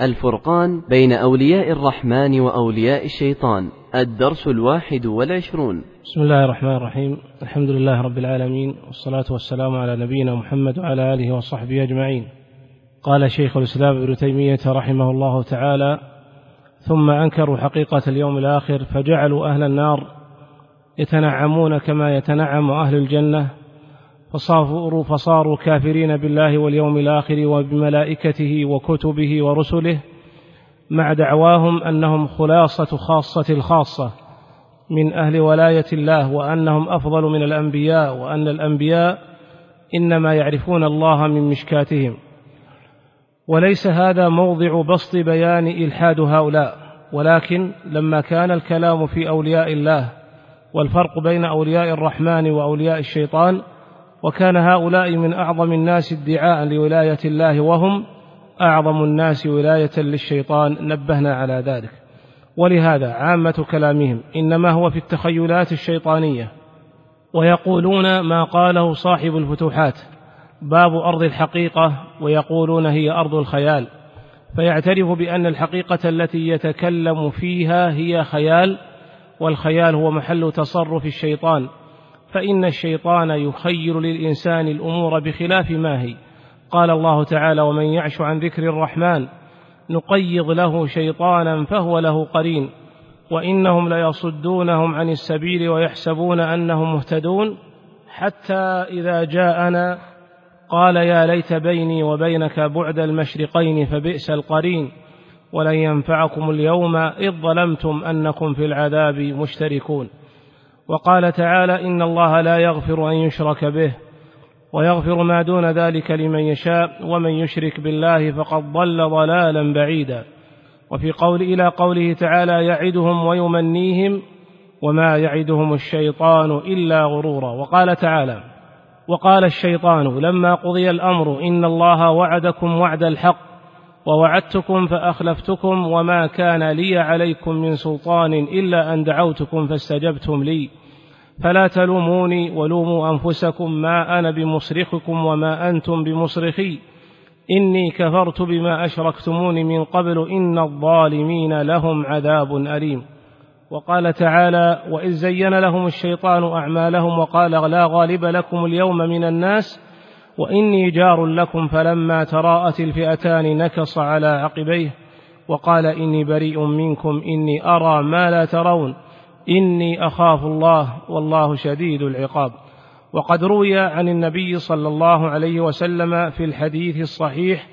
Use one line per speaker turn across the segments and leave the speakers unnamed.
الفرقان بين أولياء الرحمن وأولياء الشيطان، الدرس 21.
بسم الله الرحمن الرحيم. الحمد لله رب العالمين، والصلاة والسلام على نبينا محمد وعلى آله وصحبه أجمعين. قال شيخ الإسلام ابن تيمية رحمه الله تعالى: ثم أنكروا حقيقة اليوم الآخر فجعلوا أهل النار يتنعمون كما يتنعم أهل الجنة، فصاروا كافرين بالله واليوم الآخر وبملائكته وكتبه ورسله، مع دعواهم أنهم خلاصة خاصة الخاصة من أهل ولاية الله، وأنهم أفضل من الأنبياء، وأن الأنبياء إنما يعرفون الله من مشكاتهم. وليس هذا موضع بسط بيان إلحاد هؤلاء، ولكن لما كان الكلام في أولياء الله والفرق بين أولياء الرحمن وأولياء الشيطان، وكان هؤلاء من أعظم الناس ادعاء لولاية الله وهم أعظم الناس ولاية للشيطان، نبهنا على ذلك. ولهذا عامة كلامهم إنما هو في التخيلات الشيطانية، ويقولون ما قاله صاحب الفتوحات: باب أرض الحقيقة، ويقولون هي أرض الخيال، فيعترف بأن الحقيقة التي يتكلم فيها هي خيال، والخيال هو محل تصرف الشيطان، فإن الشيطان يخيل للإنسان الأمور بخلاف ما هي. قال الله تعالى: ومن يعش عن ذكر الرحمن نقيض له شيطانا فهو له قرين وإنهم ليصدونهم عن السبيل ويحسبون أنهم مهتدون، حتى إذا جاءنا قال يا ليت بيني وبينك بعد المشرقين فبئس القرين ولن ينفعكم اليوم إذ ظلمتم أنكم في العذاب مشتركون. وقال تعالى: إن الله لا يغفر أن يشرك به ويغفر ما دون ذلك لمن يشاء ومن يشرك بالله فقد ضل ضلالا بعيدا. وفي إلى قوله تعالى: يعدهم ويمنيهم وما يعدهم الشيطان إلا غرورا. وقال تعالى: وقال الشيطان لما قضي الأمر إن الله وعدكم وعد الحق ووعدتكم فأخلفتكم وما كان لي عليكم من سلطان إلا أن دعوتكم فاستجبتم لي فلا تلوموني ولوموا أنفسكم ما أنا بمصرخكم وما أنتم بمصرخي إني كفرت بما أشركتمون من قبل إن الظالمين لهم عذاب أليم. وقال تعالى: وإذ زين لهم الشيطان أعمالهم وقال لا غالب لكم اليوم من الناس وإني جار لكم فلما تراءت الفئتان نكص على عقبيه وقال إني بريء منكم إني أرى ما لا ترون إني أخاف الله والله شديد العقاب. وقد روي عن النبي صلى الله عليه وسلم في الحديث الصحيح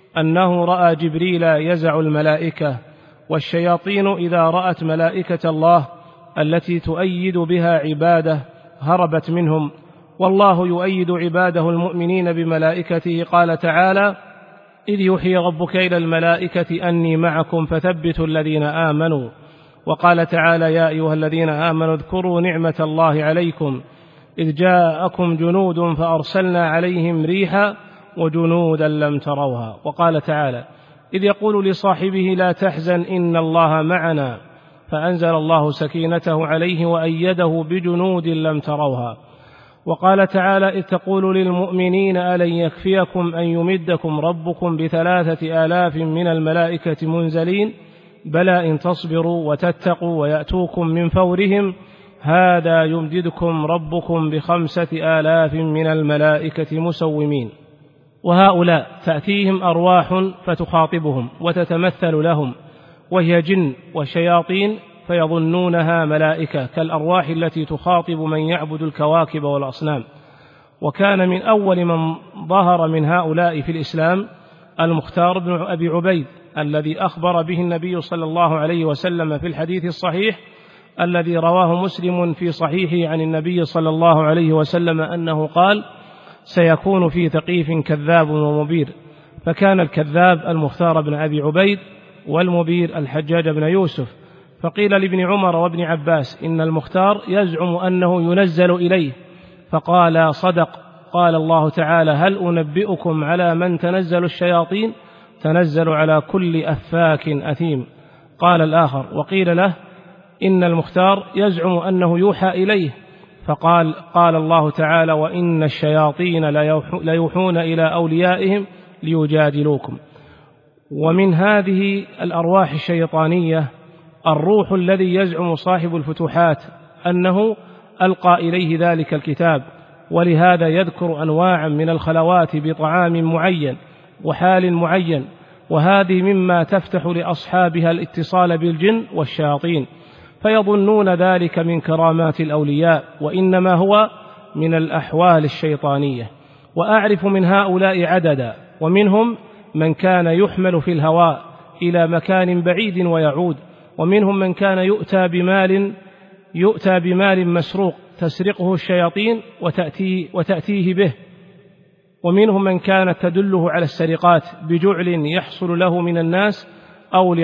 أنه رأى جبريل يزع الملائكة، والشياطين إذا رأت ملائكة الله التي تؤيد بها عباده هربت منهم، والله يؤيد عباده المؤمنين بملائكته. قال تعالى: إذ يوحي ربك إلى الملائكة أني معكم فثبتوا الذين آمنوا. وقال تعالى: يا أيها الذين آمنوا اذكروا نعمة الله عليكم إذ جاءكم جنود فأرسلنا عليهم ريحا وجنودا لم تروها. وقال تعالى: إذ يقول لصاحبه لا تحزن إن الله معنا فأنزل الله سكينته عليه وأيده بجنود لم تروها. وقال تعالى: إذ تقول للمؤمنين ألن يكفيكم أن يمدكم ربكم ب3,000 من الملائكة منزلين بلى إن تصبروا وتتقوا ويأتوكم من فورهم هذا يمددكم ربكم ب5,000 من الملائكة مسومين. وهؤلاء تأتيهم أرواح فتخاطبهم وتتمثل لهم، وهي جن وشياطين فيظنونها ملائكة كالأرواح التي تخاطب من يعبد الكواكب والأصنام. وكان من أول من ظهر من هؤلاء في الإسلام المختار بن أبي عبيد الذي أخبر به النبي صلى الله عليه وسلم في الحديث الصحيح الذي رواه مسلم في صحيحه عن النبي صلى الله عليه وسلم أنه قال: سيكون في ثقيف كذاب ومبير. فكان الكذاب المختار بن أبي عبيد والمبير الحجاج بن يوسف. فقيل لابن عمر وابن عباس إن المختار يزعم أنه ينزل إليه، فقال: صدق. قال الله تعالى: هل أنبئكم على من تنزل الشياطين؟ تنزل على كل أفاك أثيم. قال الآخر: وقيل له إن المختار يزعم أنه يوحى إليه، فقال: قال الله تعالى: وإن الشياطين ليوحون إلى أوليائهم ليجادلوكم. ومن هذه الأرواح الشيطانية الروح الذي يزعم صاحب الفتوحات أنه ألقى إليه ذلك الكتاب، ولهذا يذكر أنواعا من الخلوات بطعام معين وحال معين، وهذه مما تفتح لأصحابها الاتصال بالجن والشياطين، فيظنون ذلك من كرامات الأولياء، وإنما هو من الأحوال الشيطانية. وأعرف من هؤلاء عددا، ومنهم من كان يحمل في الهواء إلى مكان بعيد ويعود، ومنهم من كان يؤتى بمال مسروق تسرقه الشياطين وتأتيه به، ومنهم من كانت تدله على السرقات بجعل يحصل له من الناس أو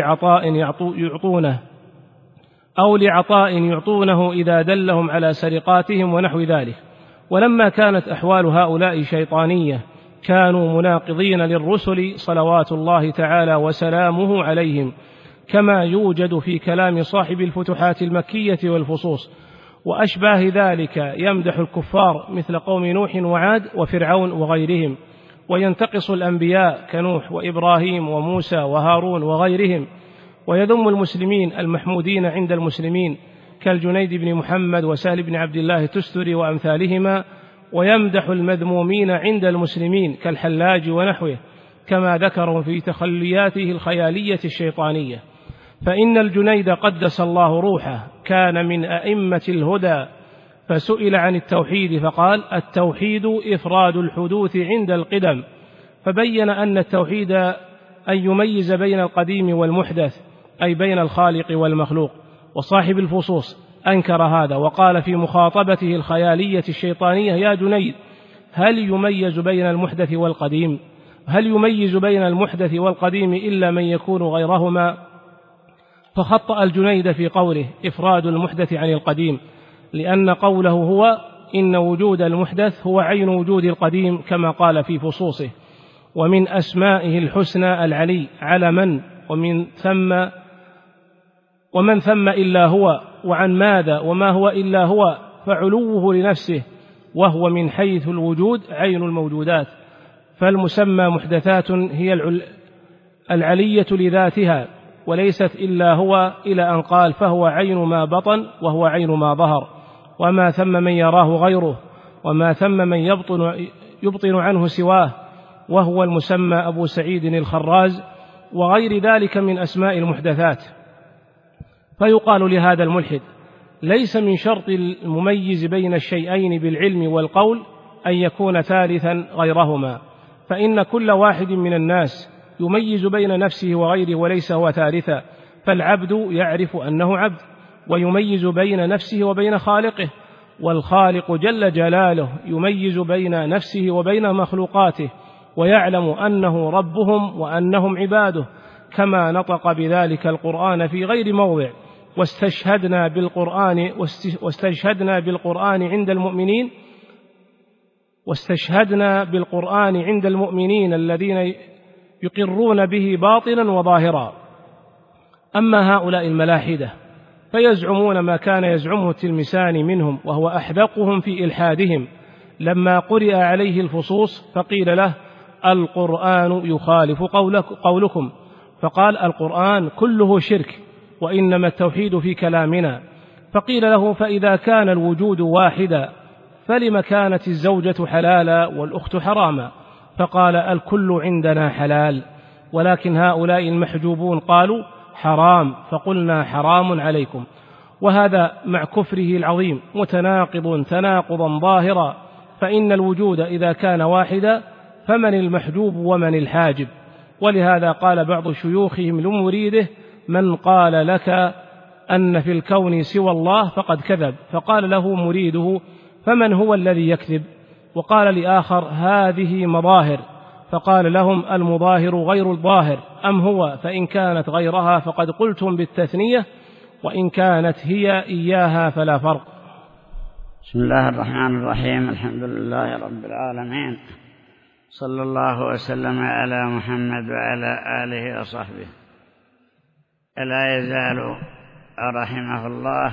لعطاء يعطونه إذا دلهم على سرقاتهم ونحو ذلك. ولما كانت أحوال هؤلاء شيطانية كانوا مناقضين للرسل صلوات الله تعالى وسلامه عليهم، كما يوجد في كلام صاحب الفتوحات المكية والفصوص وأشباه ذلك، يمدح الكفار مثل قوم نوح وعاد وفرعون وغيرهم، وينتقص الأنبياء كنوح وإبراهيم وموسى وهارون وغيرهم، ويذم المسلمين المحمودين عند المسلمين كالجنيد بن محمد وسهل بن عبد الله التستري وأمثالهما، ويمدح المذمومين عند المسلمين كالحلاج ونحوه، كما ذكروا في تخلياته الخيالية الشيطانية. فإن الجنيد قدس الله روحه كان من أئمة الهدى، فسئل عن التوحيد فقال: التوحيد إفراد الحدوث عند القدم، فبين أن التوحيد أن يميز بين القديم والمحدث، أي بين الخالق والمخلوق. وصاحب الفصوص أنكر هذا وقال في مخاطبته الخيالية الشيطانية: يا جنيد، هل يميز بين المحدث والقديم؟ هل يميز بين المحدث والقديم إلا من يكون غيرهما؟ فخطأ الجنيد في قوله إفراد المحدث عن القديم، لأن قوله هو إن وجود المحدث هو عين وجود القديم، كما قال في فصوصه. ومن أسمائه الحسنى العلي علما، ومن ثم إلا هو، وعن ماذا وما هو إلا هو، فعلوه لنفسه، وهو من حيث الوجود عين الموجودات، فالمسمى محدثات هي العلية لذاتها، وليست إلا هو، إلى أن قال: فهو عين ما بطن وهو عين ما ظهر، وما ثم من يراه غيره، وما ثم من يبطن عنه سواه، وهو المسمى أبو سعيد الخراز، وغير ذلك من أسماء المحدثات. فيقال لهذا الملحد: ليس من شرط المميز بين الشيئين بالعلم والقول أن يكون ثالثا غيرهما، فإن كل واحد من الناس يميز بين نفسه وغيره وليس هو ثالثا، فالعبد يعرف أنه عبد، ويميز بين نفسه وبين خالقه، والخالق جل جلاله يميز بين نفسه وبين مخلوقاته، ويعلم أنه ربهم وأنهم عباده، كما نطق بذلك القرآن في غير موضع: واستشهدنا بالقرآن عند المؤمنين الذين يقرون به باطنا وظاهرا. أما هؤلاء الملاحدة فيزعمون ما كان يزعمه التلمساني منهم، وهو أحدقهم في إلحادهم، لما قرئ عليه الفصوص فقيل له: القرآن يخالف قولكم، فقال: القرآن كله شرك، وإنما التوحيد في كلامنا. فقيل له: فإذا كان الوجود واحدا فلم كانت الزوجة حلالا والأخت حراما؟ فقال: الكل عندنا حلال، ولكن هؤلاء المحجوبون قالوا حرام، فقلنا حرام عليكم. وهذا مع كفره العظيم متناقض تناقضا ظاهرا، فإن الوجود إذا كان واحدا فمن المحجوب ومن الحاجب؟ ولهذا قال بعض شيوخهم لمريده: من قال لك أن في الكون سوى الله فقد كذب. فقال له مريده: فمن هو الذي يكذب؟ وقال لآخر: هذه مظاهر. فقال لهم: المظاهر غير الظاهر، أم هو؟ فإن كانت غيرها فقد قلتم بالتثنية، وإن كانت هي إياها فلا فرق.
بسم الله الرحمن الرحيم. الحمد لله رب العالمين، صلى الله وسلم على محمد وعلى آله وصحبه. لا يزال رحمه الله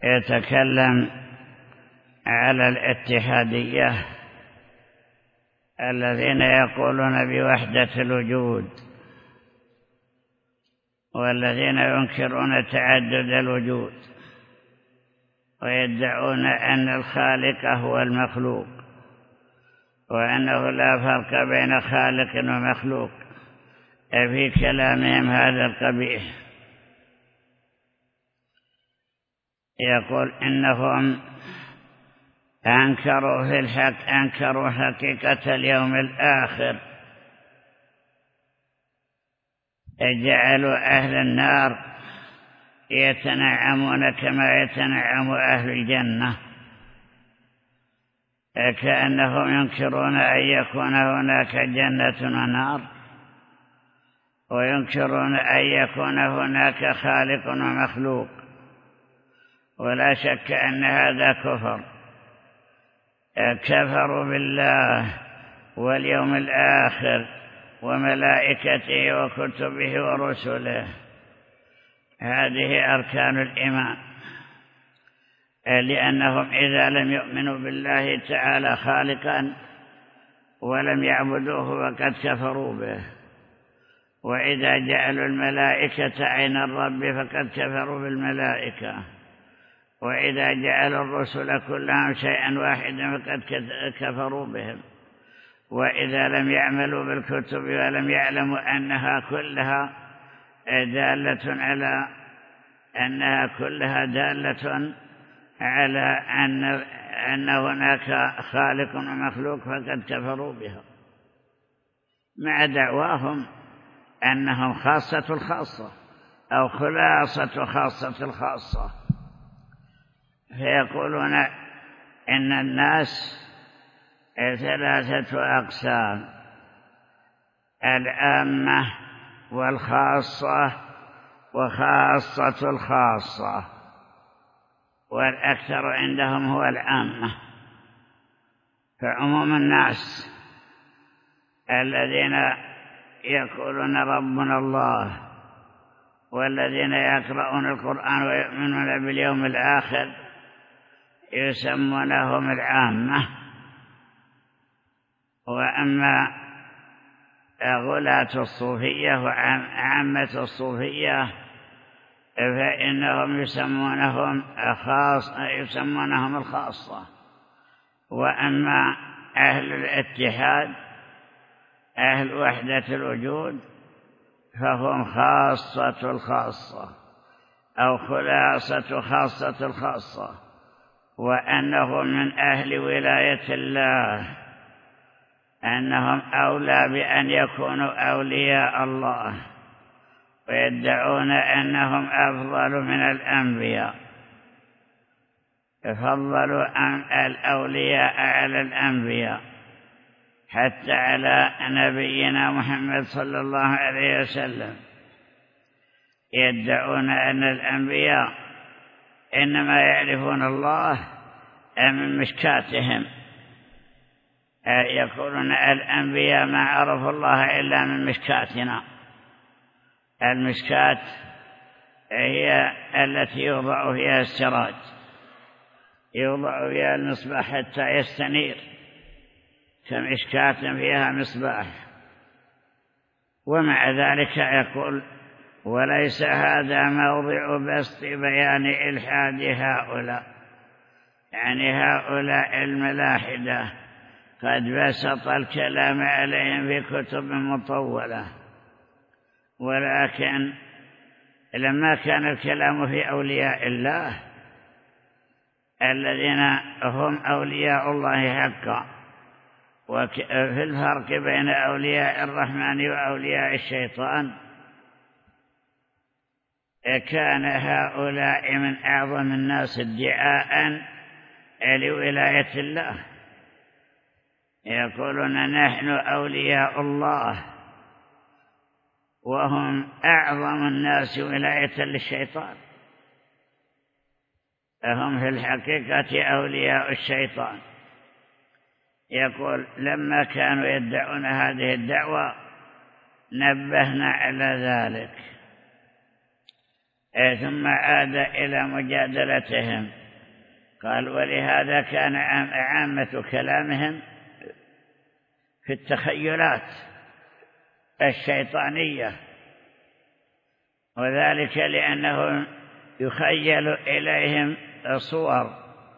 يتكلم على الاتحادية الذين يقولون بوحدة الوجود، والذين ينكرون تعدد الوجود، ويدعون أن الخالق هو المخلوق، وأنه لا فرق بين خالق ومخلوق. في كلامهم هذا القبيح يقول إنهم أنكروا حقيقة اليوم الآخر، جعلوا أهل النار يتنعمون كما يتنعم أهل الجنة، كأنهم ينكرون أن يكون هناك جنة ونار، وينكرون أن يكون هناك خالق ومخلوق. ولا شك أن هذا كفر، كفروا بالله واليوم الآخر وملائكته وكتبه ورسله. هذه أركان الإيمان، لأنهم إذا لم يؤمنوا بالله تعالى خالقا ولم يعبدوه فقد كفروا به، وإذا جعلوا الملائكة عين الرب فقد كفروا بالملائكة، وإذا جعلوا الرسل كلهم شيئا واحدا فقد كفروا بهم، وإذا لم يعملوا بالكتب ولم يعلموا أنها كلها دالة على أن هناك خالق ومخلوق فقد كفروا بها، مع دعواهم أنهم خاصة الخاصة أو خلاصة خاصة الخاصة. فيقولون إن الناس 3 أقسام: العامة والخاصة وخاصة الخاصة، والأكثر عندهم هو العامة. فعموم الناس الذين يقولون ربنا الله، والذين يقرؤون القرآن ويؤمنون باليوم الآخر يسمونهم العامة. وأما غلاة الصوفية وعامة الصوفية فإنهم يسمونهم الخاصة. وأما أهل الاتحاد أهل وحدة الوجود فهم خاصة الخاصة أو خلاصة خاصة الخاصة، وأنهم من أهل ولاية الله، أنهم أولى بأن يكونوا أولياء الله، ويدعون أنهم أفضل من الأنبياء، فضلوا الأولياء على الأنبياء، حتى على نبينا محمد صلى الله عليه وسلم. يدعون أن الأنبياء إنما يعرفون الله من مشكاتهم، يقولون الأنبياء ما عرفوا الله إلا من مشكاتنا. المشكات هي التي يوضع فيها السراج، يوضع فيها المصباح حتى يستنير، كمشكات فيها مصباح. ومع ذلك يقول: وليس هذا موضع بسط بيان إلحاد هؤلاء، يعني هؤلاء الملاحدة قد بسط الكلام عليهم في كتب مطولة، ولكن لما كان الكلام في أولياء الله الذين هم أولياء الله حقا، وفي الفرق بين أولياء الرحمن وأولياء الشيطان، كان هؤلاء من أعظم الناس ادعاء لولاية الله. يقولون نحن أولياء الله، وهم أعظم الناس ولاية للشيطان، هم في الحقيقة أولياء الشيطان. يقول: لما كانوا يدعون هذه الدعوة نبهنا على ذلك، ثم عاد إلى مجادلتهم. قال: ولهذا كان عامة كلامهم في التخيلات الشيطانية، وذلك لأنه يخيل إليهم صور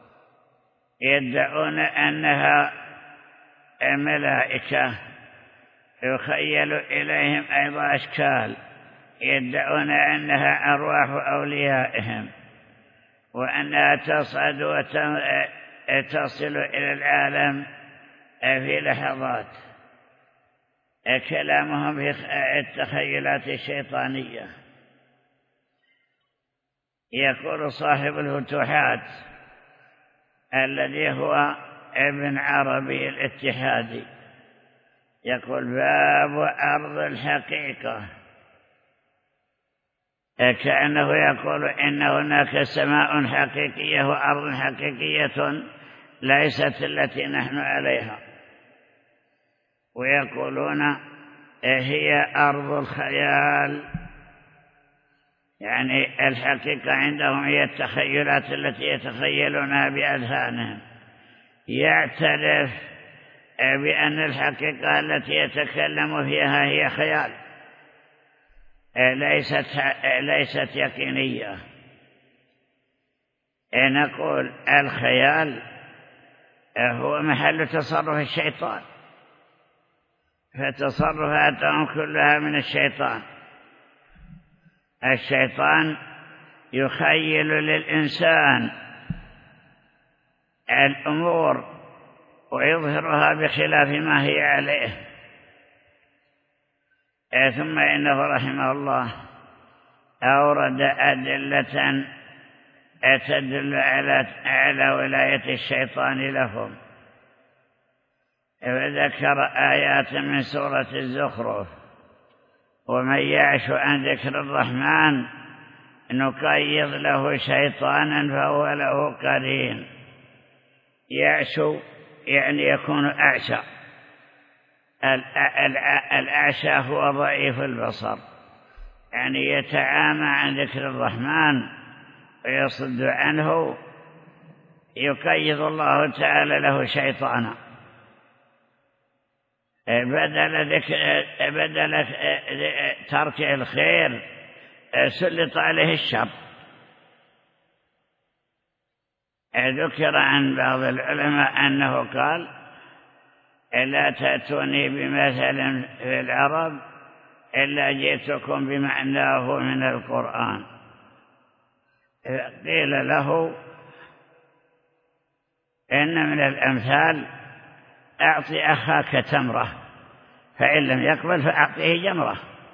يدعون أنها ملائكة، يخيل إليهم أيضا أشكال يدعون أنها أرواح أوليائهم، وأنها تصعد وتصل إلى العالم في لحظات. كلامهم في التخيلات الشيطانية. يقول صاحب الفتوحات الذي هو ابن عربي الاتحادي، يقول: باب أرض الحقيقة، كأنه يقول إن هناك سماء حقيقية وأرض حقيقية ليست التي نحن عليها، ويقولون هي أرض الخيال، يعني الحقيقة عندهم هي التخيلات التي يتخيلونها بأذهانهم. يعترف بأن الحقيقة التي يتكلم فيها هي خيال، ليست يقينية. نقول الخيال هو محل تصرف الشيطان، فتصرفاتهم كلها من الشيطان. الشيطان يخيل للإنسان الأمور ويظهرها بخلاف ما هي عليه. ثم إنه رحمه الله أورد أدلة تدل على ولاية الشيطان لهم، وذكر آيات من سورة الزخرف: ومن يعش عن ذكر الرحمن نقيض له شيطانا فهو له قرين. يعش يعني يكون أعشى. الأعشى هو ضعيف البصر، يعني يتعامى عن ذكر الرحمن ويصد عنه، يقيض الله تعالى له شيطانا. بدل ترك الخير سلط عليه الشر. ذكر عن بعض العلماء أنه قال: لا تأتوني بمثل في العرب إلا جئتكم بمعناه من القرآن. قيل له: إن من الأمثال أعطي أخاك تمرة، فإن لم يقبل فأعطيه جمرة.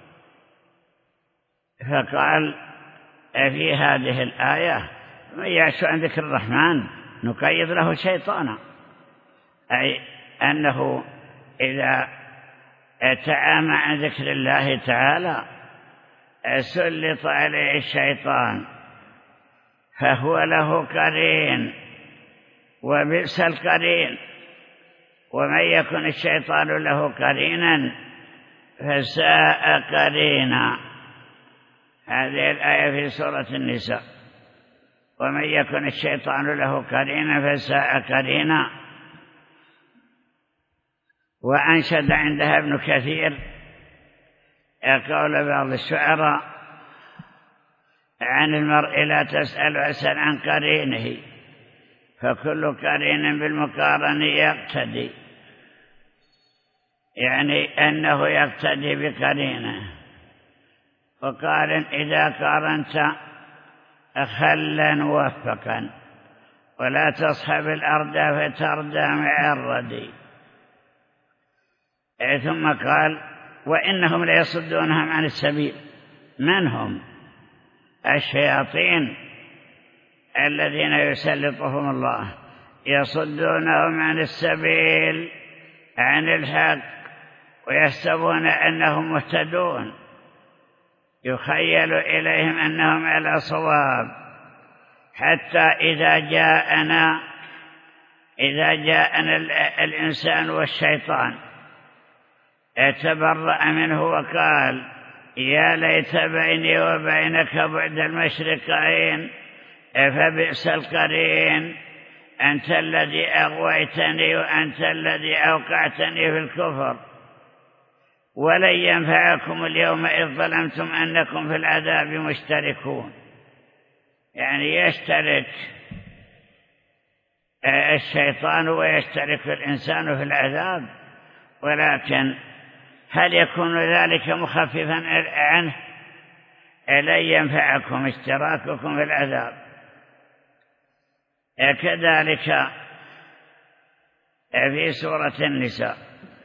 فقال في هذه الآية: من يعش عن ذكر الرحمن نقيض له شيطانا، أي أنه إذا تعامى عن ذكر الله تعالى سلط عليه الشيطان، فهو له قرين، وبئس القرين. ومن يكن الشيطان له قرينا فساء قرينا. هذه الآية في سورة النساء: ومن يكن الشيطان له قرينا فساء قرينا. وأنشد عندها ابن كثير قول بعض الشعراء: عن المرء لا تسأل واسأل عن قرينه، فكل قرين بالمقارن يقتدي، يعني أنه يقتدي بقرينه. وقارن إذا قارنت خلا موفقا، ولا تصحب الأرض فتردى معرضي. ثم قال: وإنهم ليصدونهم عن السبيل. من هم؟ الشياطين الذين يسلطهم الله، يصدونهم عن السبيل، عن الحق، ويحسبون أنهم مهتدون. يخيل إليهم أنهم على صواب، حتى إذا جاءنا الإنسان والشيطان تبرأ منه وقال: يا ليت بيني وبينك بعد المشرقين، فبئس القرين. أنت الذي أغويتني وأنت الذي أوقعتني في الكفر، ولن ينفعكم اليوم إذ ظلمتم أنكم في العذاب مشتركون. يعني يشترك الشيطان ويشترك الإنسان في العذاب، ولكن هل يكون ذلك مخففا عنه؟ لن ينفعكم اشتراككم في العذاب. كذلك في سورة النساء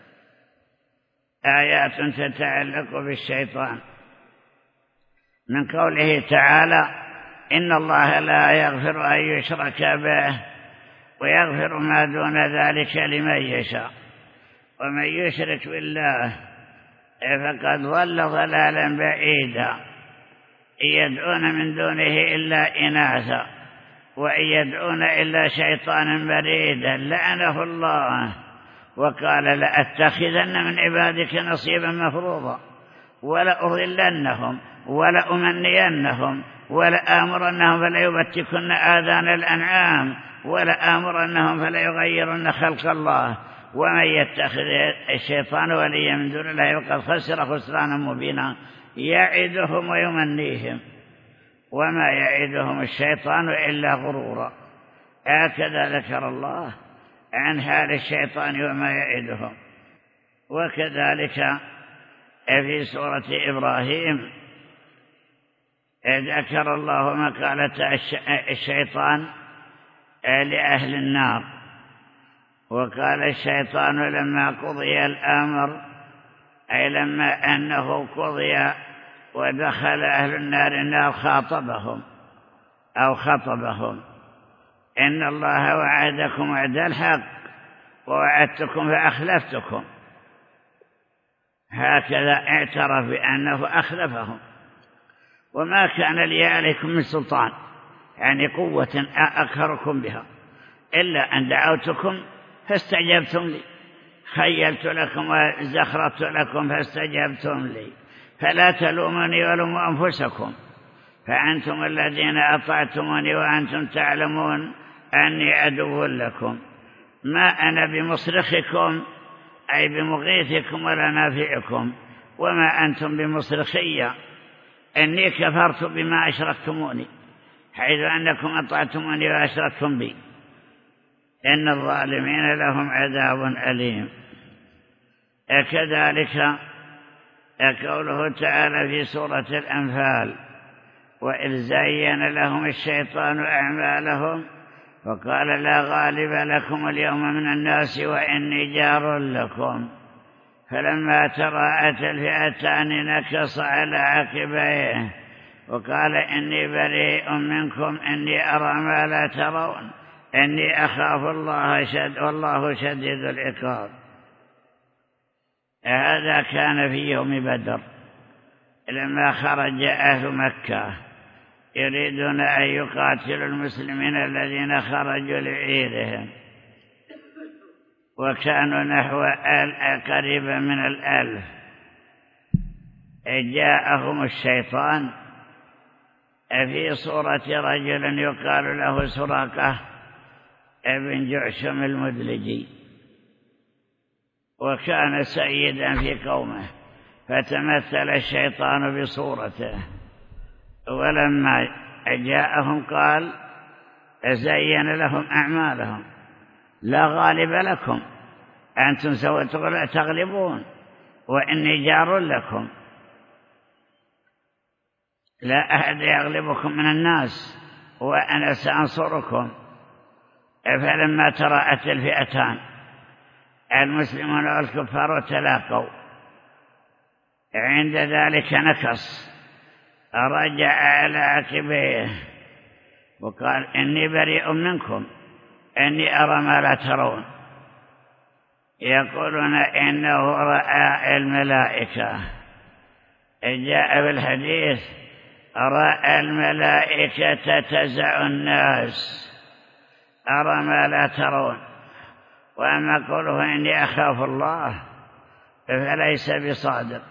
آيات تتعلق بالشيطان، من قوله تعالى: إن الله لا يغفر أن يشرك به ويغفر ما دون ذلك لمن يشاء ومن يشرك بالله فقد ضل ضلالا بعيدا إن يدعون من دونه إلا إناثا وإن يدعون إلا شيطانا مريدا لعنه الله وقال: لأتخذن من عبادك نصيبا مفروضا ولأضلنهم ولأمنينهم ولآمرنهم فليبتكن آذان الأنعام ولآمرنهم فليغيرن خلق الله ومن يتخذ الشيطان وليا من دون الله فقد خسر خسرانا مبينا يعدهم ويمنيهم وما يعدهم الشيطان إلا غرورا. هكذا ذكر الله عن حال الشيطان وما يعدهم. وكذلك في سورة إبراهيم ذكر الله مقالة الشيطان لأهل النار، وقال الشيطان لما قضي الأمر، أي لما أنه قضي ودخل أهل النار خاطبهم: إن الله وعدكم وعد الحق ووعدتكم فأخلفتكم. هكذا اعترف بأنه أخلفهم، وما كان لي عليكم من سلطان، يعني قوة أقهركم بها، إلا أن دعوتكم فاستجبتم لي، خيلت لكم وزخرت لكم فاستجبتم لي، فلا تلوموني ولوموا أنفسكم، فأنتم الذين أطعتموني وأنتم تعلمون أني عدو لكم، ما أنا بمصرخكم أي بمغيثكم ولا نافعكم، وما أنتم بمصرخية، إني كفرت بما أشركتموني، حيث أنكم أطعتموني وأشركتم بي، إن الظالمين لهم عذاب أليم. كذلك قوله تعالى في سورة الأنفال: وإذ زين لهم الشيطان أعمالهم وقال: لا غالب لكم اليوم من الناس وإني جار لكم، فلما تراءت الفئتان نكص على عقبيه وقال: إني بريء منكم إني أرى ما لا ترون إني أخاف الله والله شديد العقاب. هذا كان في يوم بدر لما خرج أهل مكة يريدون أن يقاتلوا المسلمين الذين خرجوا لعيدهم، وكانوا نحو قريبا من 1000. جاءهم الشيطان في صورة رجل يقال له سراقة ابن جعشم المدلجي، وكان سيدا في قومه، فتمثل الشيطان بصورته، ولما جاءهم قال: زين لهم أعمالهم، لا غالب لكم، أنتم سوف تغلبون، وإني جار لكم، لا أحد يغلبكم من الناس وأنا سأنصركم. فلما تراءت الفئتان المسلمون والكفار تلاقوا، عند ذلك نكص، رجع على عقبيه وقال: إني بريء منكم إني أرى ما لا ترون. يقولون إنه رأى الملائكة، جاء في الحديث: رأى الملائكة تزع الناس، أرى ما لا ترون. وأما قوله إني أخاف الله فليس بصادق.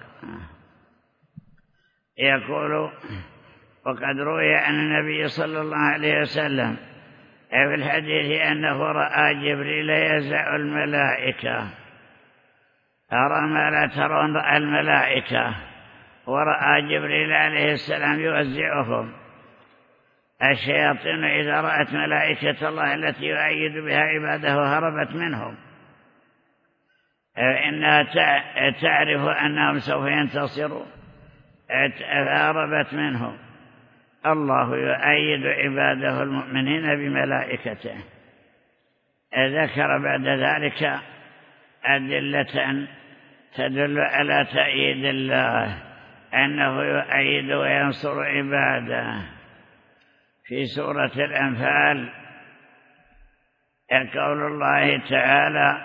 يقول: وقد روي عن النبي صلى الله عليه وسلم في الحديث أنه رأى جبريل يزع الملائكة، أرى ما لا ترون، رأى الملائكة ورأى جبريل عليه السلام يوزعهم. الشياطين إذا رأت ملائكة الله التي يؤيد بها عباده هربت منهم، إنها تعرف أنهم سوف ينتصروا فهربت منهم. الله يؤيد عباده المؤمنين بملائكته. ذكر بعد ذلك أدلة تدل على تأييد الله، أنه يؤيد وينصر عباده. في سورة الأنفال قول الله تعالى: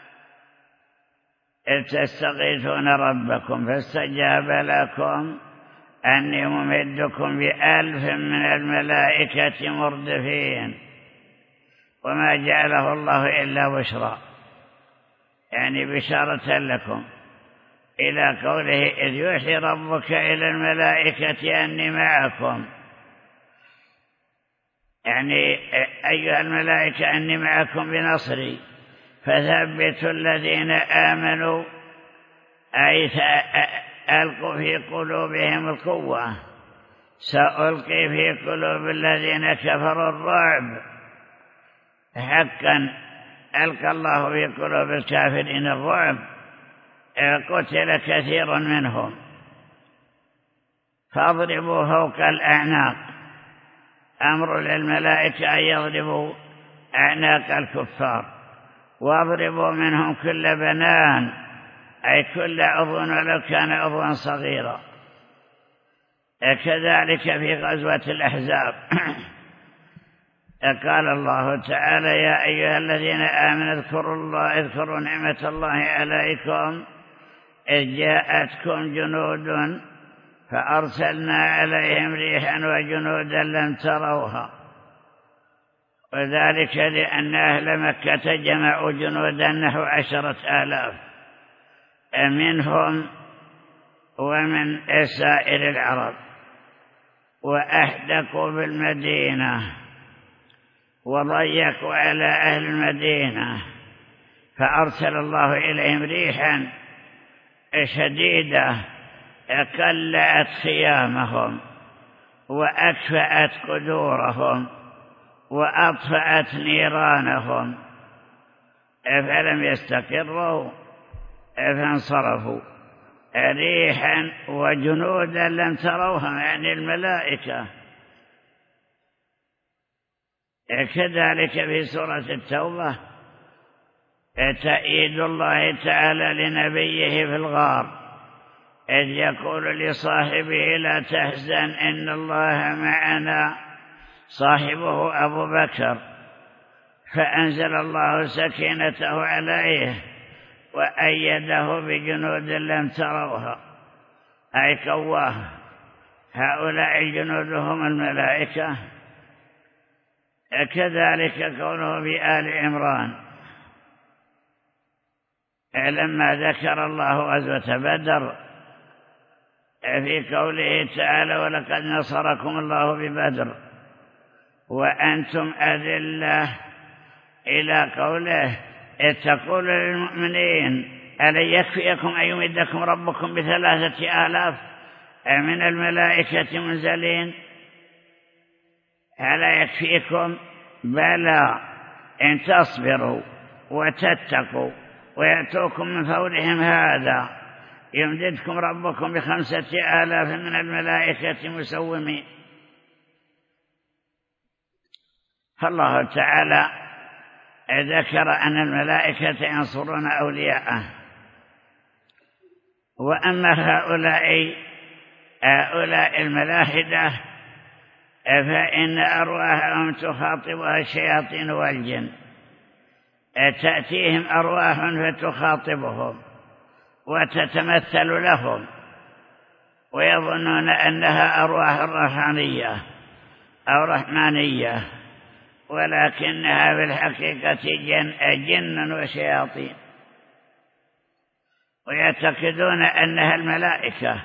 إذ تستغيثون ربكم فاستجاب لكم أني ممدكم ب1000 من الملائكة مردفين وما جعله الله إلا بشرى، يعني بشارة لكم، إلى قوله: إذ يوحي ربك إلى الملائكة أني معكم، يعني أيها الملائكة أني معكم بنصري فثبتوا الذين آمنوا، أي ألقوا في قلوبهم القوة. سألقي في قلوب الذين كفروا الرعب. حقا ألقى الله في قلوب الكافرين الرعب، قتل كثير منهم. فاضربوا فوق الأعناق، أمر للملائكة أن يضربوا أعناق الكفار، واضربوا منهم كل بنان، أي كل عضو ولو كان عضوا صغيرا. كذلك في غزوة الأحزاب قال الله تعالى: يا أيها الذين آمنوا اذكروا نعمة الله عليكم إذ جاءتكم جنود فأرسلنا عليهم ريحا وجنودا لم تروها. وذلك لأن أهل مكة جمعوا جنودا نحو 10,000 منهم ومن سائر العرب، وأحدقوا بالمدينة وضيقوا على أهل المدينة، فأرسل الله إليهم ريحا شديدة قلعت خيامهم وأكفأت قدورهم وأطفأت نيرانهم، فلم يستقروا فانصرفوا. ريحا وجنودا لم تروها، يعني الملائكة. كذلك في سورة التوبة تأييد الله تعالى لنبيه في الغار، إذ يقول لصاحبه: لا تحزن إن الله معنا، صاحبه أبو بكر، فأنزل الله سكينته عليه وأيده بجنود لم تروها، أي قواه. هؤلاء الجنود هم الملائكة. كذلك قوله في آل عمران لما ذكر الله غزوة بدر في قوله تعالى: ولقد نصركم الله ببدر وأنتم أذلة، إلى قوله: إذ تقول للمؤمنين ألن يكفيكم أن يمدكم ربكم ب3,000 من الملائكة منزلين؟ ألا يكفيكم؟ بلى، إن تصبروا وتتقوا ويأتوكم من فورهم هذا يمددكم ربكم ب5,000 من الملائكة مسومين. فالله تعالى ذكر أن الملائكة ينصرون أولياءه. وأما هؤلاء الملاحدة فإن أرواحهم تخاطبها الشياطين والجن، تأتيهم أرواح فتخاطبهم وتتمثل لهم، ويظنون أنها أرواح روحانية أو رحمانية، ولكنها في الحقيقة جن وشياطين، ويعتقدون أنها الملائكة.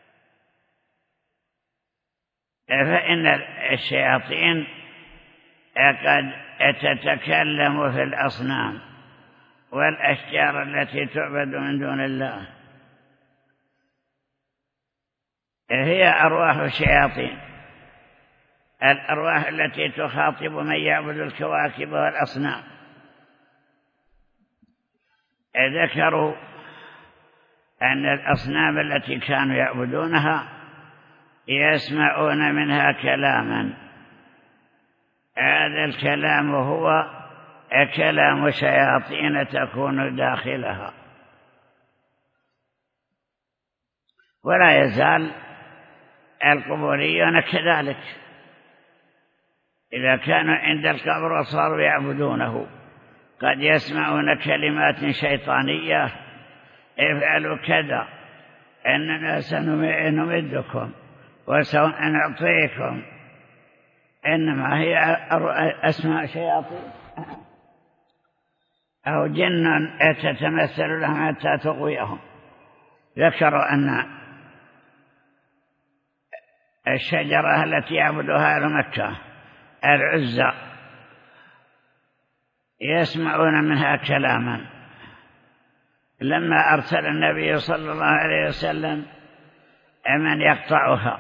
فإن الشياطين قد تتكلم في الأصنام والأشجار التي تعبد من دون الله، هي أرواح الشياطين، الأرواح التي تخاطب من يعبد الكواكب والأصنام. ذكروا أن الأصنام التي كانوا يعبدونها يسمعون منها كلاما، هذا الكلام هو كلام شياطين تكون داخلها، ولا يزال القبوريون كذلك، إذا كانوا عند القبر وصاروا يعبدونه قد يسمعون كلمات شيطانية: افعلوا كذا، إننا سنمدكم وسوف نعطيكم، إنما هي أسماء شياطين أو جن تتمثل لهم حتى تغويهم. ذكروا أن الشجرة التي يعبدها أهل مكة العزى يسمعون منها كلاما، لما أرسل النبي صلى الله عليه وسلم من يقطعها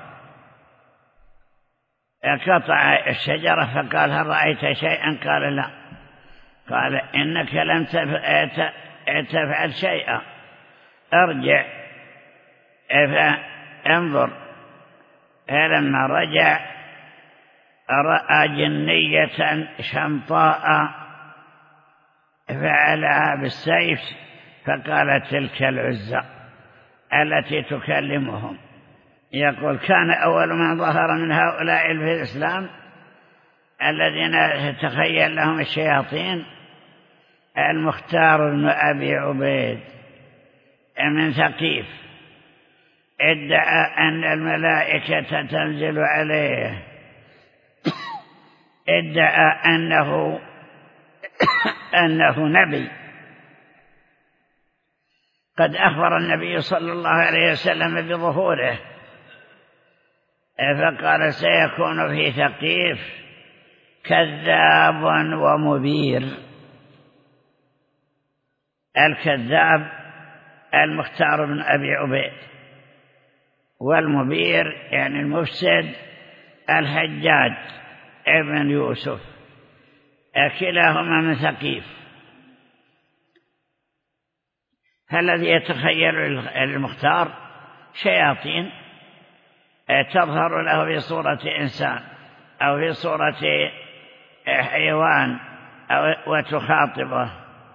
قطع الشجرة فقال: هل رأيت شيئا؟ قال: لا. قال: إنك لم تفعل شيئا، ارجع فانظر. فلما رجع رأى جنية شمطاء فعلها بالسيف، فقالت: تلك العزى التي تكلمهم. يقول: كان أول من ظهر من هؤلاء في الإسلام الذين تخيل لهم الشياطين المختار بن أبي عبيد من ثقيف، ادعى أن الملائكة تنزل عليه، ادعى أنه نبي. قد أخبر النبي صلى الله عليه وسلم بظهوره، فقال: سيكون في ثقيف كذاب ومبير. الكذاب المختار بن أبي عبيد، والمبير يعني المفسد الحجاج ابن يوسف، كلاهما من ثقيف. فالذي يتخيل المختار شياطين تظهر له في صورة إنسان أو في صورة حيوان وتخاطبه.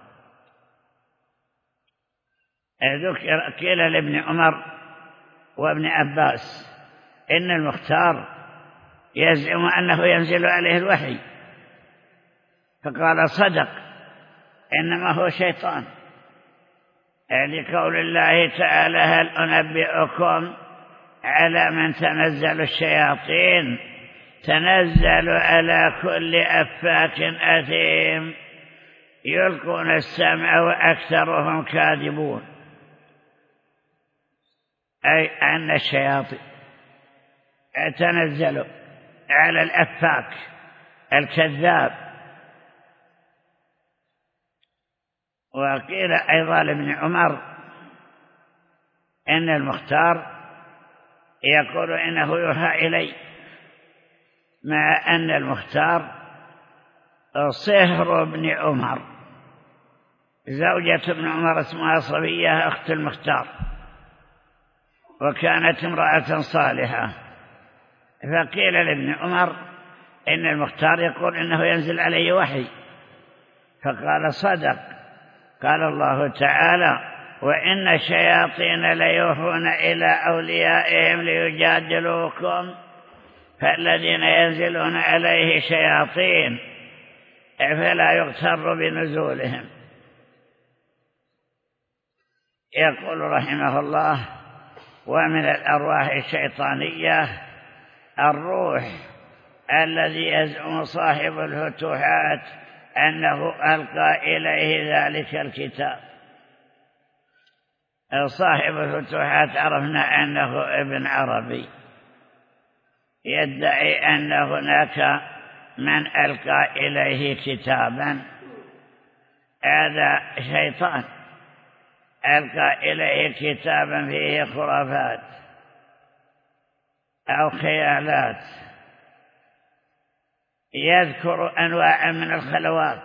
قيل لابن عمر وابن عباس إن المختار يزعم أنه ينزل عليه الوحي، فقال: صدق، إنما هو شيطان، لقول الله تعالى: هل أنبئكم على من تنزل الشياطين؟ تنزل على كل أفاك أثيم يلقون السمع وأكثرهم كاذبون. أي أن الشياطين تنزل على الأفاك الكذاب. وقيل أيضا لابن عمر إن المختار يقول إنه يوحى إلي، مع أن المختار صهر بن عمر، زوجة ابن عمر اسمها صبية أخت المختار، وكانت امرأة صالحة. فقيل لابن عمر إن المختار يقول إنه ينزل عليه وحي، فقال: صدق، قال الله تعالى: وإن الشياطين ليوحون إلى أوليائهم ليجادلوكم، فالذين ينزلون عليه شياطين فلا يغتر بنزولهم. يقول رحمه الله: ومن الأرواح الشيطانية الروح الذي يزعم صاحب الفتوحات أنه ألقى إليه ذلك الكتاب. صاحب الفتوحات عرفنا أنه ابن عربي، يدعي أن هناك من ألقى إليه كتابا، هذا شيطان ألقى إليه كتابا فيه خرافات أو خيالات، يذكر أنواع من الخلوات،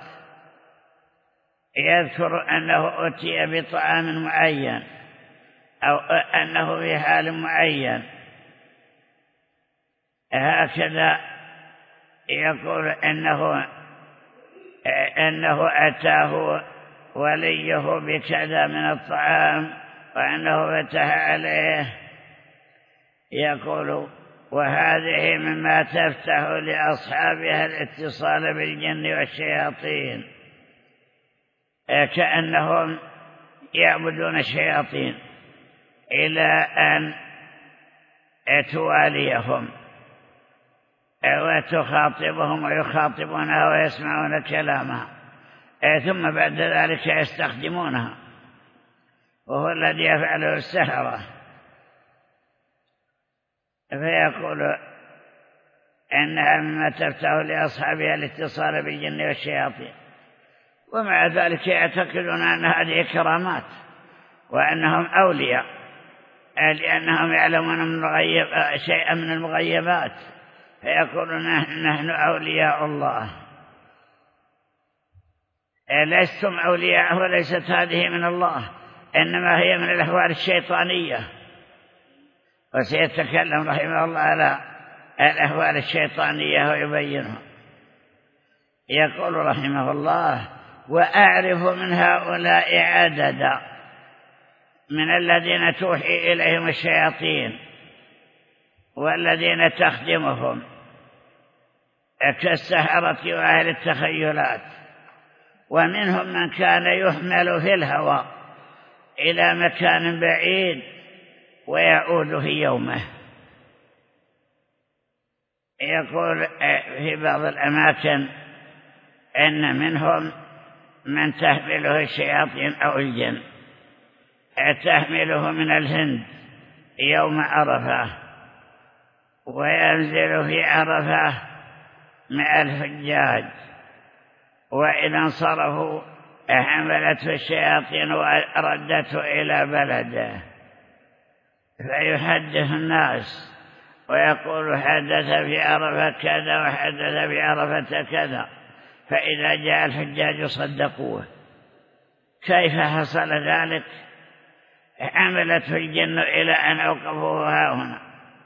يذكر أنه أتي بطعام معين أو أنه في حال معين، هكذا يقول أنه أتاه وليه بكذا من الطعام وأنه فتح عليه. يقول وهذه مما تفتح لأصحابها الاتصال بالجن والشياطين، كأنهم يعبدون الشياطين إلى أن تواليهم وتخاطبهم ويخاطبونها ويسمعون كلامها، ثم بعد ذلك يستخدمونها، وهو الذي يفعله السحرة. فيقول إنها مما تفتح لأصحابها الاتصال بالجن والشياطين، ومع ذلك يعتقدون أن هذه كرامات وأنهم أولياء، لأنهم يعلمون شيئا من المغيبات، فيقولون نحن أولياء الله. لستم أولياء، وليست هذه من الله، إنما هي من الأحوال الشيطانية، وسيتكلم رحمه الله على الأحوال الشيطانية ويبينها. يقول رحمه الله وأعرف من هؤلاء عددا من الذين توحي إليهم الشياطين والذين تخدمهم كالسحرة وأهل التخيلات، ومنهم من كان يحمل في الهوى إلى مكان بعيد ويعود في يومه. يقول في بعض الأماكن إن منهم من تحمله الشياطين أو الجن، تحمله من الهند يوم عرفة وينزل في عرفة مع الحجاج، وإذا انصرفوا حملته الشياطين وردته إلى بلده، فيحدث الناس ويقول حدث في عرفة كذا وحدث في عرفة كذا، فإذا جاء الحجاج صدقوه. كيف حصل ذلك؟ حملته الجن إلى أن أوقفوه هنا.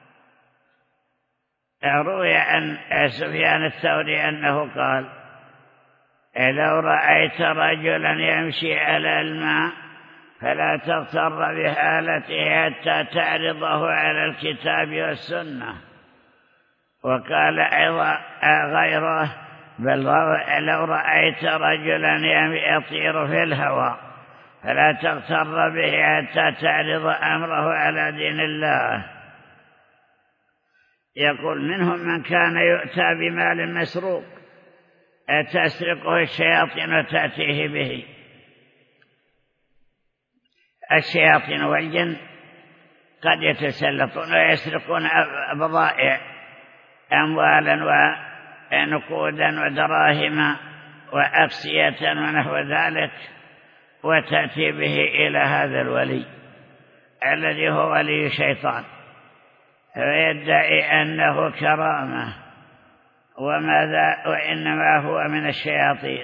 روي عن سفيان الثوري أنه قال لو رأيت رجلا يمشي على الماء فلا تغتر بحالته حتى تعرضه على الكتاب والسنة. وقال أيضا غيره بل لو رأيت رجلا يطير في الهواء فلا تغتر به حتى تعرض أمره على دين الله. يقول منهم من كان يؤتى بمال مسروق تسرقه الشياطين وتأتيه به. الشياطين والجن قد يتسلطون ويسرقون بضائع أموالا ونقودا ودراهم وأكسية ونحو ذلك، وتأتي به إلى هذا الولي الذي هو ولي شيطان، ويدعي أنه كرامة وإنما هو من الشياطين.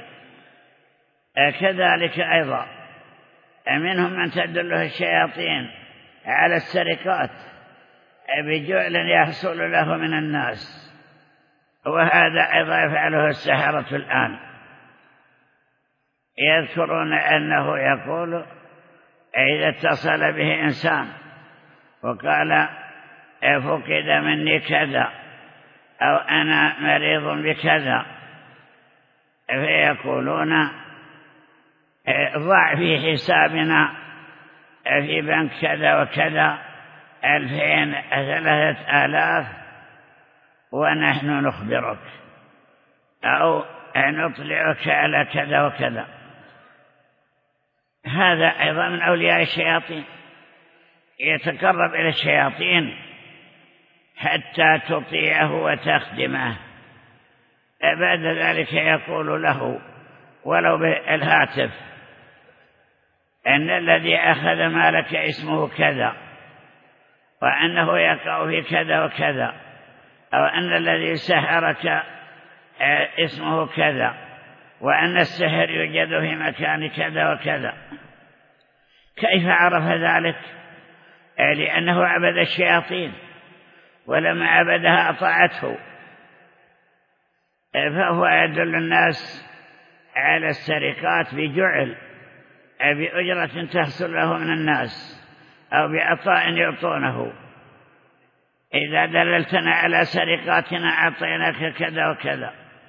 كذلك أيضا منهم من تدله الشياطين على السرقات بجعل يحصل له من الناس، وهذا أيضا يفعله السحرة الآن. يذكرون أنه يقول إذا اتصل به إنسان وقال فقد مني كذا أو أنا مريض بكذا، فيقولون ضع في حسابنا في بنك كذا وكذا 2000 3000 ونحن نخبرك أو نطلعك على كذا وكذا. هذا أيضا من أولياء الشياطين، يتقرب إلى الشياطين حتى تطيعه وتخدمه، بعد ذلك يقول له ولو بالهاتف أن الذي أخذ مالك اسمه كذا، وأنه يقع في كذا وكذا، أو أن الذي سحرك اسمه كذا، وأن السحر يوجد في مكان كذا وكذا. كيف عرف ذلك؟ لأنه عبد الشياطين، ولما عبدها أطاعته، فهو يدل الناس على السرقات بجعل بأجرة تحصل له من الناس أو بعطاء يعطونه. إذا دللتنا على سرقاتنا أعطيناك كذا وكذا.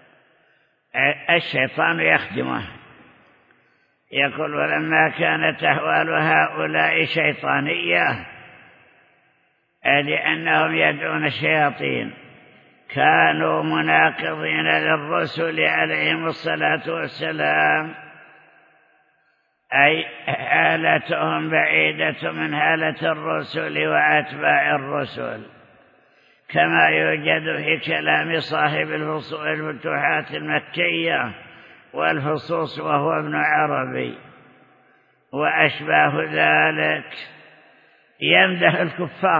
الشيطان يخدمه، يقول ولما كانت أحوال هؤلاء شيطانية لأنهم يدعون الشياطين كانوا مناقضين للرسل عليهم الصلاة والسلام، أي حالتهم بعيدة من حالة الرسل وأتباع الرسل، كما يوجد في كلام صاحب الفتوحات المكية والفصوص وهو ابن عربي وأشباه ذلك. يمدح الكفار،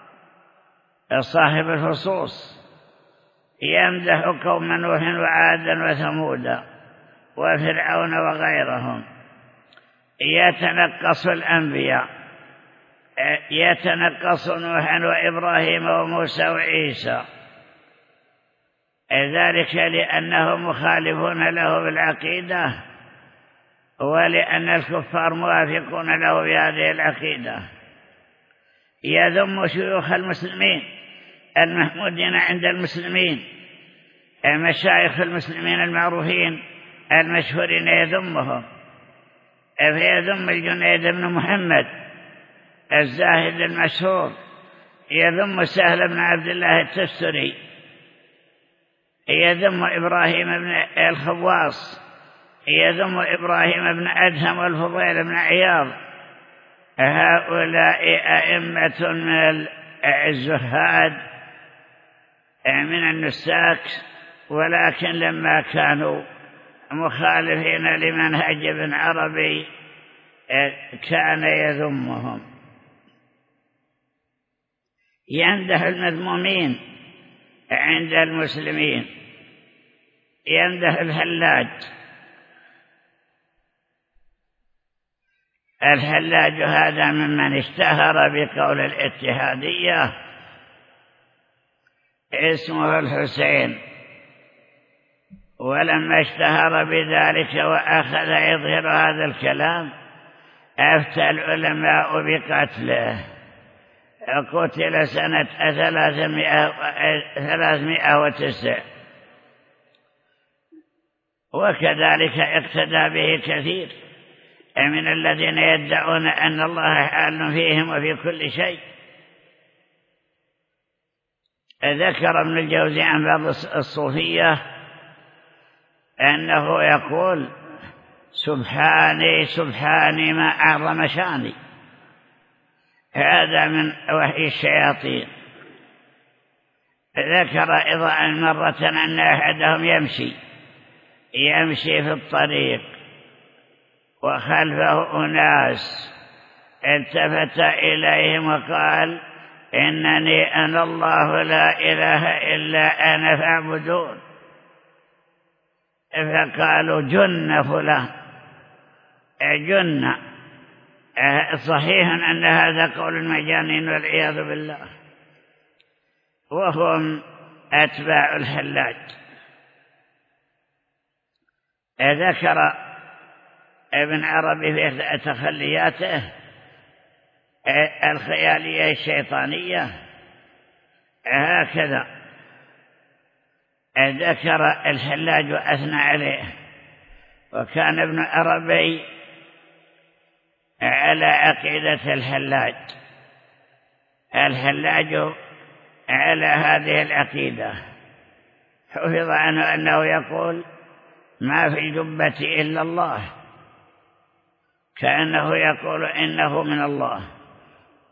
صاحب الفصوص يمدح قوم نوح وعادا وثمودا وفرعون وغيرهم، يتنقص الأنبياء، يتنقص نوحا وإبراهيم وموسى وعيسى، ذلك لأنهم مخالفون له بالعقيدة، ولأن الكفار موافقون له بهذه العقيدة. يذم شيوخ المسلمين المحمودين عند المسلمين، مشايخ المسلمين المعروفين المشهورين يذمهم، فيذم الجنيد بن محمد الزاهد المشهور، يذم سهل بن عبد الله التستري، يذم إبراهيم بن الخواص، يذم إبراهيم بن أدهم والفضيل بن عياض. هؤلاء أئمة من الزهاد من النساك، ولكن لما كانوا مخالفين لمنهج ابن عربي كان يذمهم. يمدح المذمومين عند المسلمين، يمدح الحلاج هذا ممن اشتهر بقول الاتحادية، اسمه الحسين، ولما اشتهر بذلك وأخذ يظهر هذا الكلام أفتى العلماء بقتله، قتل سنة 309، وكذلك اقتدى به كثير من الذين يدعون أن الله حال فيهم وفي كل شيء. ذكر ابن الجوزي عن بعض الصوفية أنه يقول سبحاني سبحاني ما أعظم شاني، هذا من وحي الشياطين. ذكر أيضا مرة أن أحدهم يمشي في الطريق وخلفه أناس، التفت إليهم وقال إنني أنا الله لا إله إلا أنا فاعبدون، فقالوا جن فلان، جن. صحيح أن هذا قول المجانين والعياذ بالله، وهم أتباع الحلاج. ذكر ابن عربي في تخلياته الخيالية الشيطانية هكذا، ذكر الحلاج وأثنى عليه. وكان ابن عربي على عقيدة الحلاج على هذه العقيدة. حفظ عنه أنه يقول ما في الجبة إلا الله، كأنه يقول إنه من الله،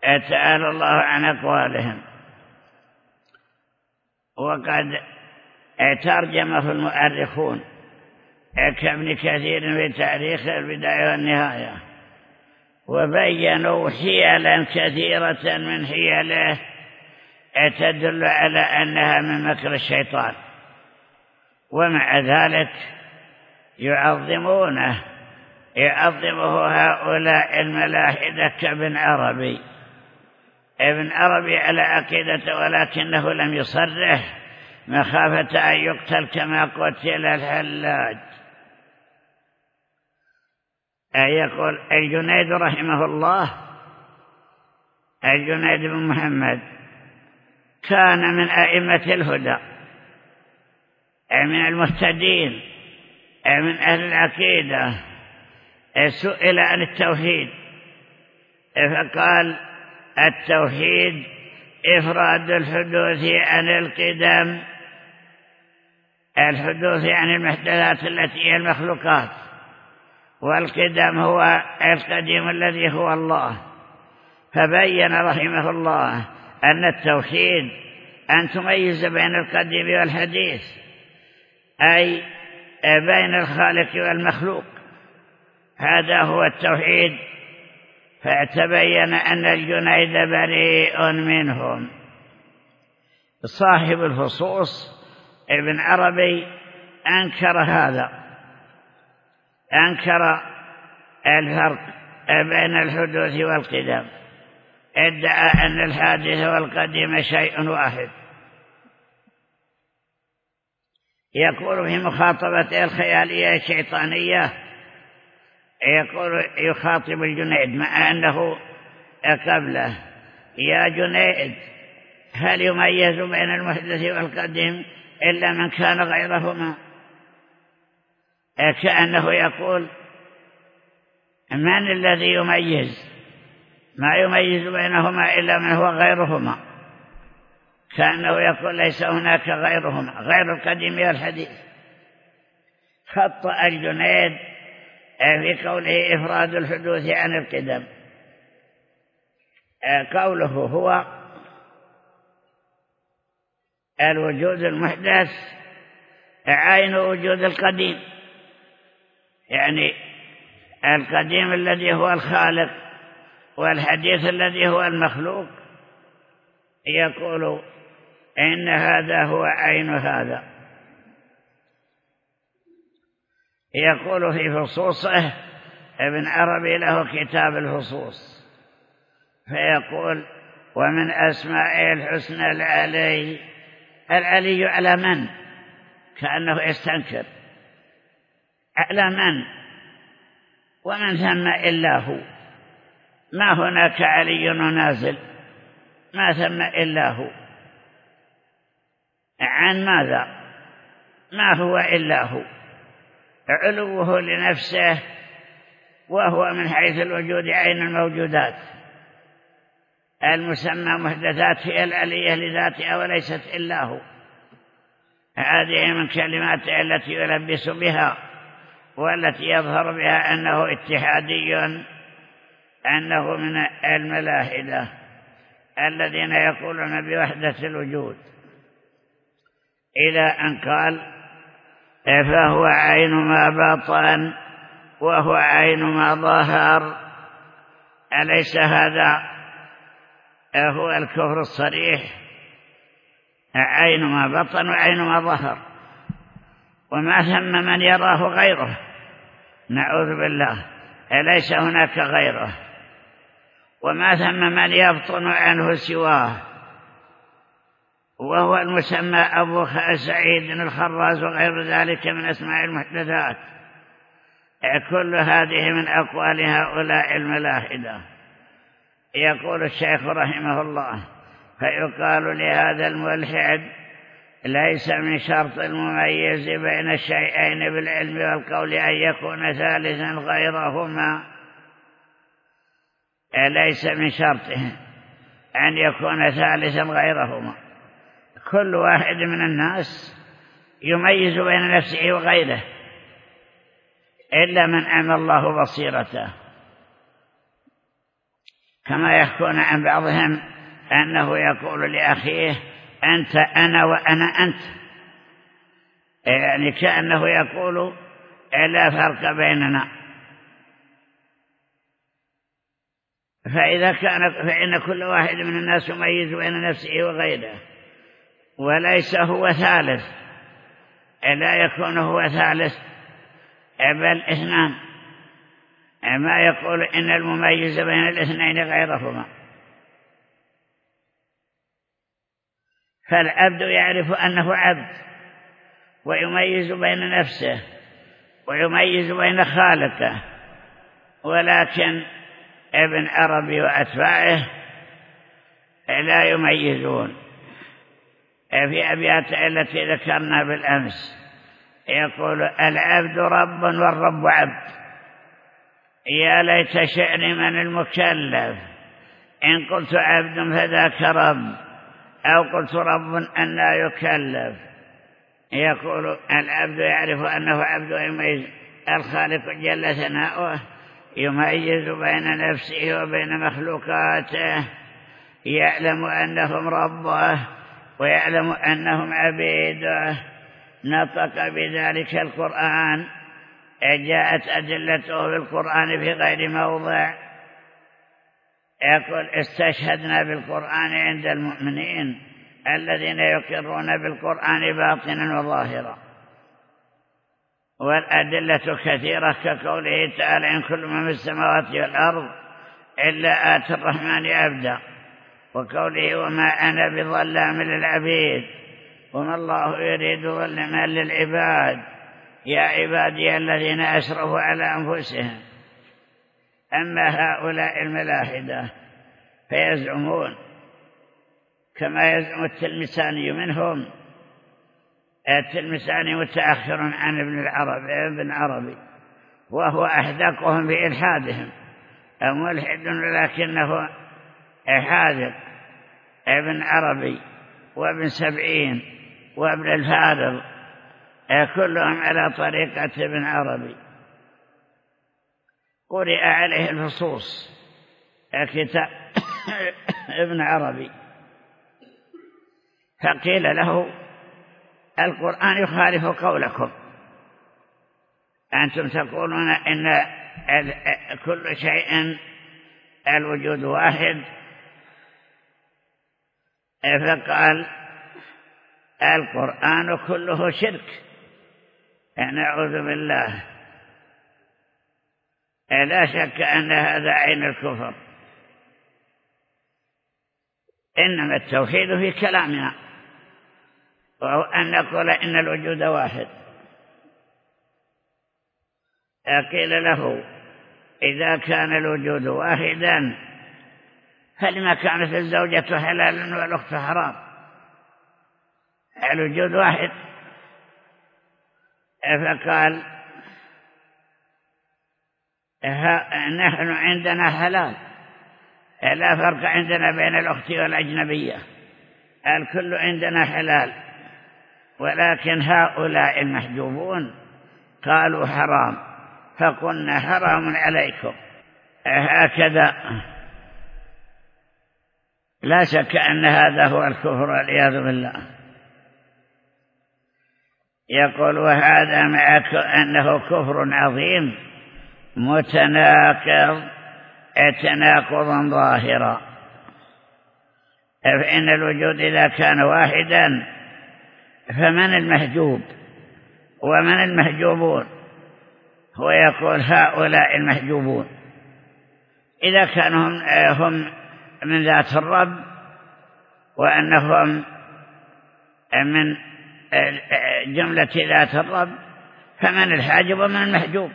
تعالى الله عن أقوالهم. وقد ترجمه المؤرخون كابن كثير في تاريخ البداية والنهاية، وبينوا حيلا كثيرة من حيله تدل على أنها من مكر الشيطان، ومع ذلك يعظمه هؤلاء الملاحدة كابن عربي. ابن عربي على عقيدته، ولكنه لم يصرح مخافة أن يقتل كما قتل الحلاج. يقول الجنيد رحمه الله، الجنيد بن محمد كان من أئمة الهدى، من المهتدين، من أهل العقيدة. سئل عن التوحيد فقال: التوحيد إفراد الحدوث عن القدم، الحدوث عن المحدثات التي هي المخلوقات، والقدم هو القديم الذي هو الله. فبين رحمه الله أن التوحيد أن تميز بين القديم والحديث، أي بين الخالق والمخلوق، هذا هو التوحيد. فتبين أن الجنيد بريء منهم. صاحب الفصوص ابن عربي أنكر هذا، أنكر الفرق بين الحدوث والقدم، ادعى أن الحادث والقديم شيء واحد. يقول في مخاطبته الخيالية الشيطانية، يقول يخاطب الجنيد مع أنه قبله: يا جنيد، هل يميز بين المحدث والقديم إلا من كان غيرهما؟ كأنه يقول: من الذي يميز؟ ما يميز بينهما إلا من هو غيرهما. كأنه يقول: ليس هناك غيرهما، غير القديم والحديث. خطأ الجنيد في قوله إفراد الحدوث عن القدم. قوله هو الوجود المحدث عين وجود القديم، يعني القديم الذي هو الخالق والحديث الذي هو المخلوق. يقول إن هذا هو عين هذا. يقول في فصوصه، ابن عربي له كتاب الفصوص، فيقول: ومن أسماء الحسنى العلي. العلي على من؟ كأنه يستنكر على من؟ ومن ثم إلا هو، ما هناك علي نازل، ما ثم إلا هو. عن ماذا؟ ما هو إلا هو. علوه لنفسه، وهو من حيث الوجود عين الموجودات. المسمى محدثات هي العلية لذاتها وليست إلا هو. هذه من كلماته التي يلبس بها والتي يظهر بها أنه اتحادي، أنه من الملاحدة الذين يقولون بوحدة الوجود، إلى أن قال: فهو عين ما بطن وهو عين ما ظهر. أليس هذا هو الكفر الصريح؟ عين ما بطن وعين ما ظهر، وما ثم من يراه غيره، نعوذ بالله، أليس هناك غيره؟ وما ثم من يبطن عنه سواه، وهو المسمى أبو سعيد الخراز وغير ذلك من أسماء المحدثات. كل هذه من أقوال هؤلاء الملاحدة. يقول الشيخ رحمه الله: فيقال لهذا الملحد: ليس من شرط المميز بين الشيئين بالعلم والقول أن يكون ثالثا غيرهما. ليس من شرطه أن يكون ثالثا غيرهما. كل واحد من الناس يميز بين نفسه وغيره، إلا من أعمى الله بصيرته، كما يحكون عن بعضهم أنه يقول لأخيه: أنت أنا وأنا أنت، يعني كأنه يقول لا فرق بيننا. فإن كل واحد من الناس يميز بين نفسه وغيره، وليس هو ثالث، لا يكون هو ثالث بل اثنان، ما يقول إن المميز بين الاثنين غيرهما. فالعبد يعرف أنه عبد ويميز بين نفسه ويميز بين خالقه، ولكن ابن عربي وأتباعه لا يميزون. في أبيات التي ذكرنا بالأمس يقول: العبد رب والرب عبد، يا ليت شعري من المكلف، إن قلت عبد فذاك رب، أو قلت رب أن لا يكلف. يقول: العبد يعرف أنه عبد ويميز، الخالق جل ثناؤه يميز بين نفسه وبين مخلوقاته، يعلم أنهم ربه ويعلم أنهم عبيده. نطق بذلك القرآن، جاءت أدلته بالقرآن في غير موضع. يقول: استشهدنا بالقرآن عند المؤمنين الذين يقرون بالقرآن باطنا وظاهرا. والأدلة كثيرة كقوله تعالى: إن كل من في السماوات والأرض إلا آتي الرحمن عبدا، وقوله: وما أنا بظلام للعبيد، وما الله يريد ظلما للعباد، يا عبادي الذين أسرفوا على أنفسهم. أما هؤلاء الملاحدة فيزعمون كما يزعم التلمساني منهم. التلمساني متأخر عن ابن عربي، وهو أحدقهم بإلحادهم، ملحد لكنه حاذق. ابن عربي وابن سبعين وابن الفارض كلهم على طريقة ابن عربي. قرئ عليه الفصوص كتاب ابن عربي، فقيل له: القرآن يخالف قولكم، أنتم تقولون إن كل شيء الوجود واحد. فقال: القرآن كله شرك، نعوذ بالله، لا شك أن هذا عين الكفر. إنما التوحيد في كلامنا، وهو أن نقول إن الوجود واحد. قيل له: إذا كان الوجود واحدا فلما كانت الزوجة حلالا والأخت حرام؟ الوجود واحد. فقال: نحن عندنا حلال، لا فرق عندنا بين الأخت والأجنبية، الكل عندنا حلال، ولكن هؤلاء المحجوبون قالوا حرام، فقلنا حرام عليكم. هكذا لا شك أن هذا هو الكفر والعياذ بالله. يقول: وهذا مع أنه كفر عظيم متناقض تناقضا ظاهرا. فإن الوجود إذا كان واحدا فمن المحجوب ومن المحجوبون؟ هو يقول: هؤلاء المحجوبون إذا كانوا هم من ذات الرب، وأنهم من جملة ذات الرب، فمن الحاجب ومن المحجوب؟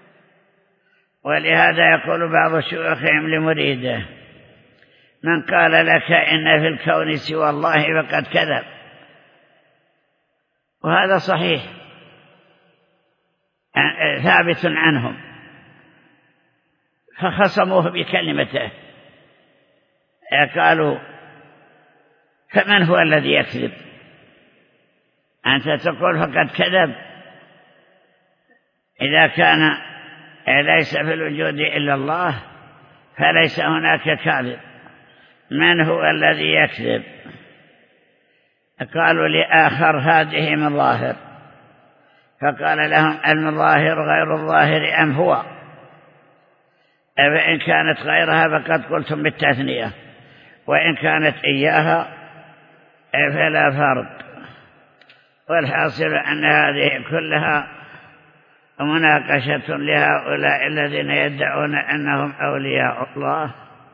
ولهذا يقول بعض شيوخهم لمريده: من قال لك إن في الكون سوى الله فقد كذب. وهذا صحيح ثابت عنهم، فخصموه بكلمته، قالوا: فمن هو الذي يكذب؟ أنت تقول فقد كذب. إذا كان ليس في الوجود إلا الله فليس هناك كاذب، من هو الذي يكذب؟ قالوا لآخر: هذه من ظاهر، فقال لهم الظاهر غير الظاهر أم هو؟ فإن كانت غيرها فقد قلتم بالتثنية، وإن كانت إياها فلا فرق. والحاصل أن هذه كلها مناقشة لهؤلاء الذين يدعون أنهم أولياء الله،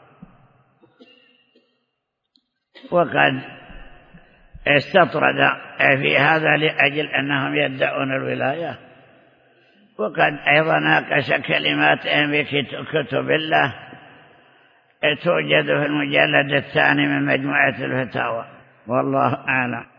وقد استطرد في هذا لأجل أنهم يدعون الولاية، وقد أيضا ناقش كلماتهم في كتب الله توجد في المجلد الثاني من مجموعة الفتاوى، والله أعلم.